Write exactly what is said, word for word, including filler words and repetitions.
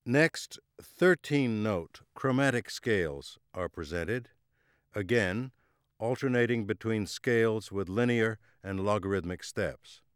Next, thirteen-note chromatic scales are presented, again alternating between scales with linear and logarithmic steps.